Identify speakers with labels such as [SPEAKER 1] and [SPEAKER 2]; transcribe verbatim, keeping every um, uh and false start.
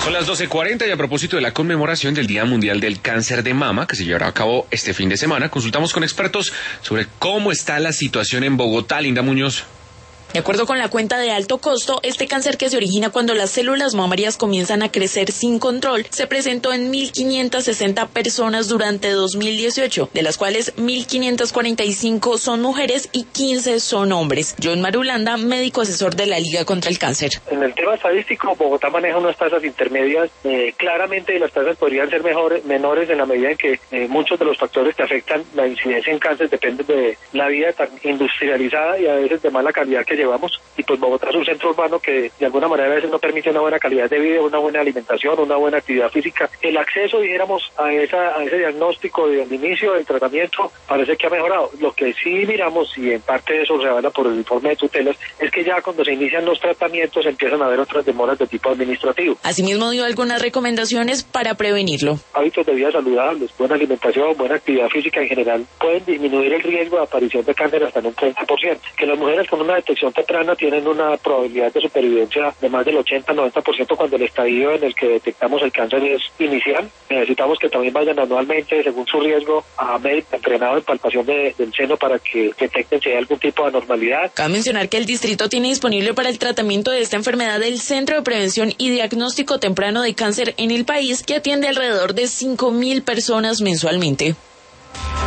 [SPEAKER 1] Son las doce cuarenta y a propósito de la conmemoración del Día Mundial del Cáncer de Mama, que se llevará a cabo este fin de semana, consultamos con expertos sobre cómo está la situación en Bogotá. Linda Muñoz.
[SPEAKER 2] De acuerdo con la cuenta de alto costo, este cáncer, que se origina cuando las células mamarias comienzan a crecer sin control, se presentó en mil quinientas sesenta personas durante dos mil dieciocho, de las cuales mil quinientas cuarenta y cinco son mujeres y quince son hombres. John Marulanda, médico asesor de la Liga contra el Cáncer.
[SPEAKER 3] En el tema estadístico, Bogotá maneja unas tasas intermedias. Eh, claramente las tasas podrían ser mejores, menores en la medida en que eh, muchos de los factores que afectan la incidencia en cáncer dependen de la vida tan industrializada y a veces de mala calidad que llevamos, y pues Bogotá es un centro urbano que de alguna manera a veces no permite una buena calidad de vida, una buena alimentación, una buena actividad física. El acceso, dijéramos, a esa a ese diagnóstico del inicio del tratamiento parece que ha mejorado. Lo que sí miramos, y en parte de eso se revela por el informe de tutelas, es que ya cuando se inician los tratamientos empiezan a haber otras demoras de tipo administrativo.
[SPEAKER 2] Asimismo, dio algunas recomendaciones para prevenirlo.
[SPEAKER 3] Hábitos de vida saludables, buena alimentación, buena actividad física en general pueden disminuir el riesgo de aparición de cáncer hasta en un treinta por ciento. Que las mujeres con una detección temprana tienen una probabilidad de supervivencia de más del ochenta a noventa por ciento cuando el estadio en el que detectamos el cáncer es inicial. Necesitamos que también vayan anualmente, según su riesgo, a médico entrenado en palpación de, del seno para que detecten si hay algún tipo de anormalidad.
[SPEAKER 2] Cabe mencionar que el distrito tiene disponible para el tratamiento de esta enfermedad el Centro de Prevención y Diagnóstico Temprano de Cáncer en el país, que atiende alrededor de cinco mil personas mensualmente.